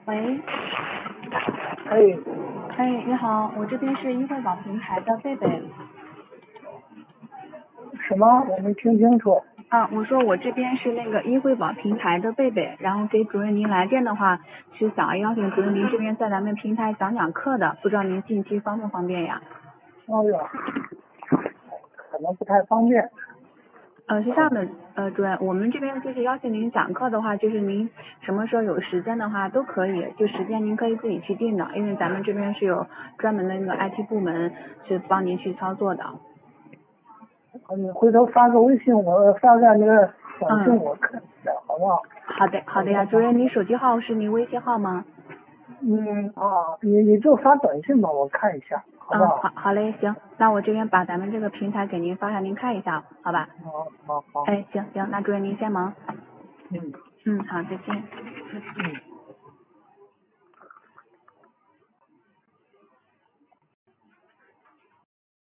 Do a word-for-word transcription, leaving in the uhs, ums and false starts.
喂， 哎， 哎，你好，我这边是易惠宝平台的贝贝。 什么？我没听清楚。 啊，我说我这边是那个易惠宝平台的贝贝，然后给主任您来电的话，是想要邀请主任您这边在咱们平台讲讲课的，不知道您近期方不方便呀？ 哎呀，可能不太方便。 呃，是这样的，呃，主任，我们这边就是邀请您讲课的话，就是您什么时候有时间的话都可以，就时间您可以自己去定的，因为咱们这边是有专门的那个 I T 部门是帮您去操作的。 你回头发个微信，我发个那个短信， 嗯， 我看一下，好不好？ 好的，好的呀，主任，你手机号是您微信号吗？ 嗯啊，你你就发短信吧，我看一下，好不嗯， 好？ 好，好嘞，行，那我这边把咱们这个平台给您发下，您看一下，好吧？ 好好好。 哎，行行，那主任您先忙。 嗯嗯，好，再见。 嗯。